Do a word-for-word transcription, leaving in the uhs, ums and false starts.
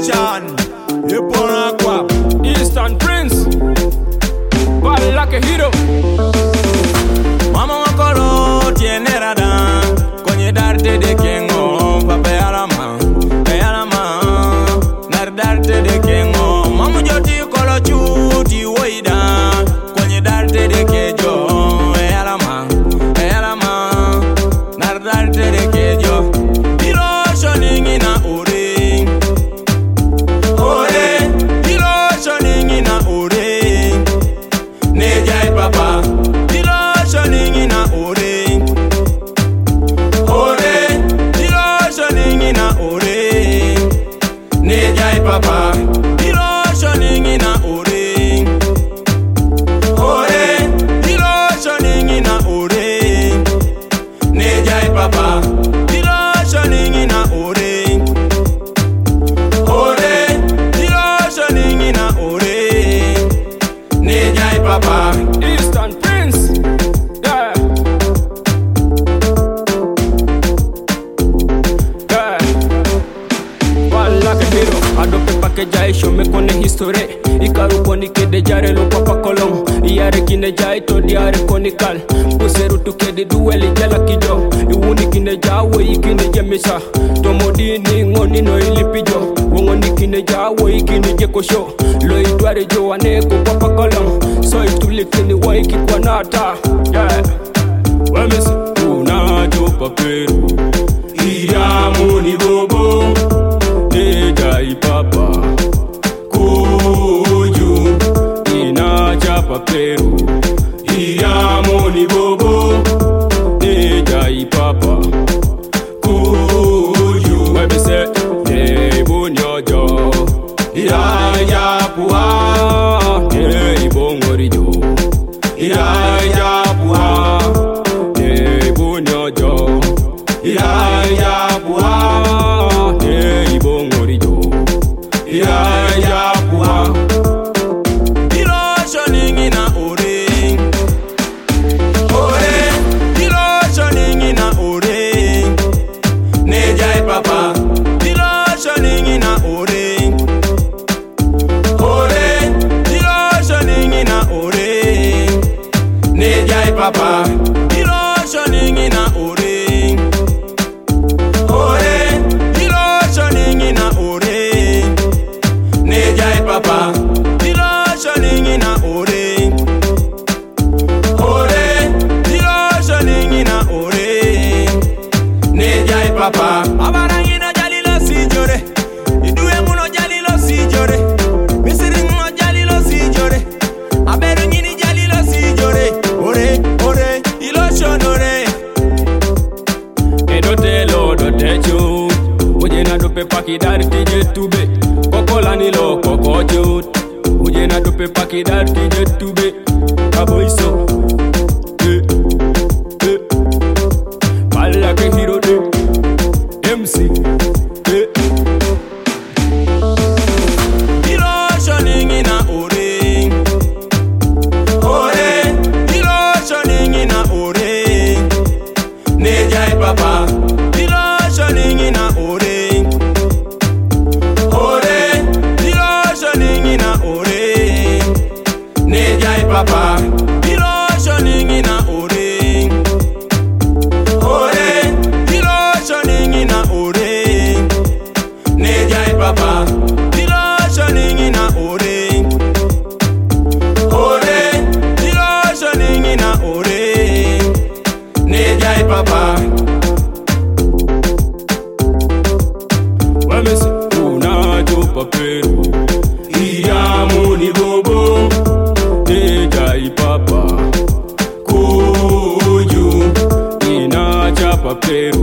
Ocean, Epona Kwa, Eastern Prince, body like a hero. Mama wakoro tiene rada, konye darte de kengo, pape alama, pe alama, nar darte de kengo. Mama joti kolo chuti woida, konye darte de kejo, e alama, e alama, nar darte de kejo. Ilo shoningi na uri, ore, ilo shoningi na uri, ne jai papa. Papa, dilo shoningi na ore. Ore, dilo shoningi na ore. Ne jai papa, dilo shoningi na ore. Ore, dilo shoningi na ore. Ne jai papa. Eastern Prince, yeah, yeah. Ball like a hero. Adope pakeja show me kone history. Ikaru koni kede jare lo papa kolong. Iare kine jai to diare konikal. Puseru tu kede dueli jala kijo. Iwuni kine jawe ikine jemisa. Tomodini ngoni no ilipijo. Wongoni kine jawe ikine jekosho. Lo idware jo aneko papa kolong. So itulikini wa ikikwa nata. Yeah. Wemesi una jo paperu. Iyamuni bobo. Nejai papa kuju ina chapa peru iyamoni bobo. Nejai papa kuju webise nebo nyojo iraya puha nebo ngorijo iraya puha nebo nyojo iraya puha ya ya puha. Dilo shoningi na ore. Ore, dilo shoningi na ore. Ne jai papa. Dilo shoningi na ore. Ore, dilo shoningi na ore. Ne jai papa. Dilo shoningi na ore. Ore, dilo shoningi na ore. Ne jai papa, dilo shoningi na ore. Ore, dilo shoningi na ore. Ne jai papa. Abarangi na jali lo si jore. Iduwe muno jali lo si jore. Misiri muno jali lo si jore. Aberu ngini jali lo si jore. Ore, ore, ilo shonore. Edote lo dote chu. Uje na dope pakidar tije tube. Kokola ni lo koko jut. Uje na dope pakidar tije tube. Kaboiso eh, eh. Balla ke hero de M C eh. Dilo shoningi na ore. Ore, dilo shoningi na ore. Ne jai papa. Dilo shoningi na ore. Ore, dilo shoningi na ore. Ne jai papa. Dilo shoningi na ore. Ore, dilo shoningi na ore. Ne jai papa. Dilo shoningi na ore. Ore, dilo shoningi na ore. Ne jai papa. Wemesi una jo paperu iyamuni bobo. Nejai papa kuju ina chapa peru